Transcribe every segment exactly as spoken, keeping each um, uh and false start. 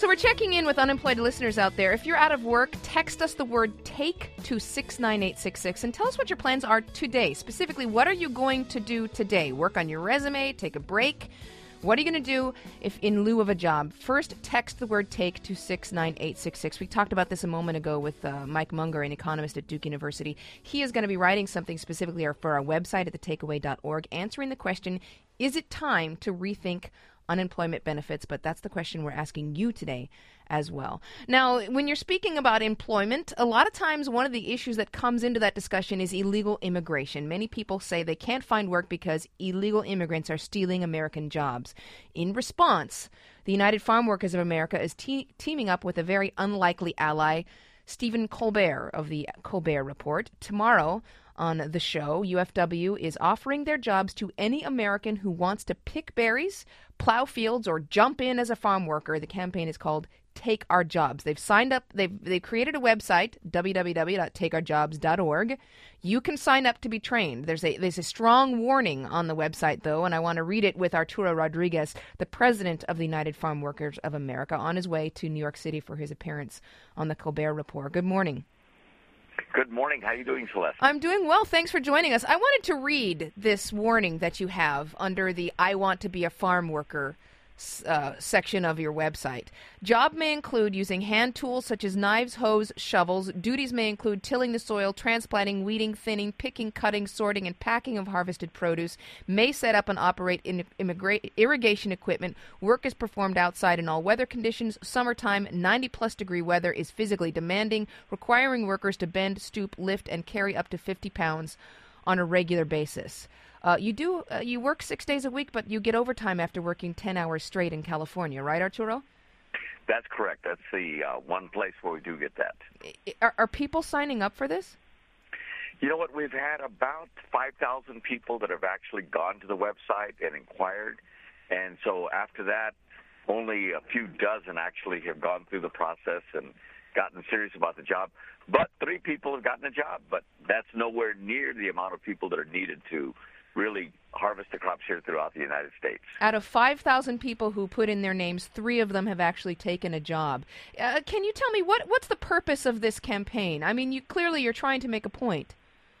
So we're checking in with unemployed listeners out there. If you're out of work, text us the word TAKE to six nine eight six six and tell us what your plans are today. Specifically, what are you going to do today? Work on your resume, take a break. What are you going to do if in lieu of a job? First, text the word TAKE to six nine eight six six. We talked about this a moment ago with uh, Mike Munger, an economist at Duke University. He is going to be writing something specifically for our website at the takeaway dot org, answering the question, is it time to rethink unemployment benefits? But that's the question we're asking you today as well. Now, when you're speaking about employment, a lot of times one of the issues that comes into that discussion is illegal immigration. Many people say they can't find work because illegal immigrants are stealing American jobs. In response, the United Farm Workers of America is te- teaming up with a very unlikely ally, Stephen Colbert of the Colbert Report. Tomorrow on the show, U F W is offering their jobs to any American who wants to pick berries, plow fields, or jump in as a farm worker. The campaign is called Take Our Jobs. They've signed up. They've they've created a website, w w w dot take our jobs dot org. You can sign up to be trained. There's a there's a strong warning on the website, though, and I want to read it with Arturo Rodriguez, the president of the United Farm Workers of America, on his way to New York City for his appearance on the Colbert Report. Good morning. Good morning. How are you doing, Celeste? I'm doing well. Thanks for joining us. I wanted to read this warning that you have under the I Want to Be a Farm Worker uh, section of your website. Job may include using hand tools such as knives, hoes, shovels. Duties may include tilling the soil, transplanting, weeding, thinning, picking, cutting, sorting, and packing of harvested produce. May set up and operate in immigra- irrigation equipment. Work is performed outside in all weather conditions. Summertime, ninety-plus degree weather is physically demanding, requiring workers to bend, stoop, lift, and carry up to fifty pounds on a regular basis. Uh, you do uh, you work six days a week, but you get overtime after working ten hours straight in California, right, Arturo? That's correct. That's the uh, one place where we do get that. Are, are people signing up for this? You know what? We've had about five thousand people that have actually gone to the website and inquired. And so after that, only a few dozen actually have gone through the process and gotten serious about the job. But three people have gotten a job. But that's nowhere near the amount of people that are needed to really harvest the crops here throughout the United States. Out of five thousand people who put in their names, three of them have actually taken a job. Uh, can you tell me what what's the purpose of this campaign? I mean, you clearly you're trying to make a point.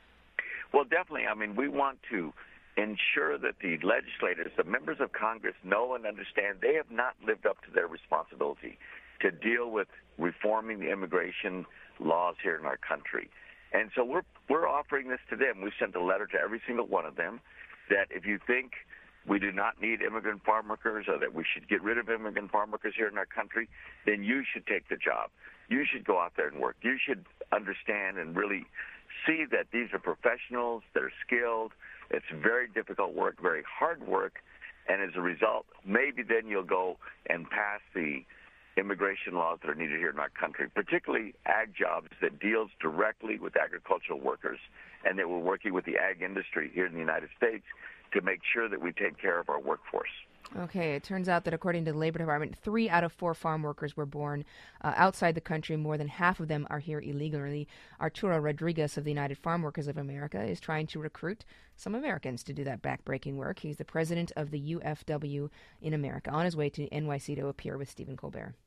Well, definitely. I mean, we want to ensure that the legislators, the members of Congress, know and understand they have not lived up to their responsibility to deal with reforming the immigration laws here in our country. And so we're we're offering this to them. We sent a letter to every single one of them that if you think we do not need immigrant farm workers or that we should get rid of immigrant farm workers here in our country, then you should take the job. You should go out there and work. You should understand and really see that these are professionals that are skilled. It's very difficult work, very hard work, and as a result, maybe then you'll go and pass the immigration laws that are needed here in our country, particularly ag jobs that deals directly with agricultural workers, and that we're working with the ag industry here in the United States to make sure that we take care of our workforce. Okay, it turns out that according to the Labor Department, three out of four farm workers were born uh, outside the country. More than half of them are here illegally. Arturo Rodriguez of the United Farm Workers of America is trying to recruit some Americans to do that backbreaking work. He's the president of the U F W in America, on his way to N Y C to appear with Stephen Colbert.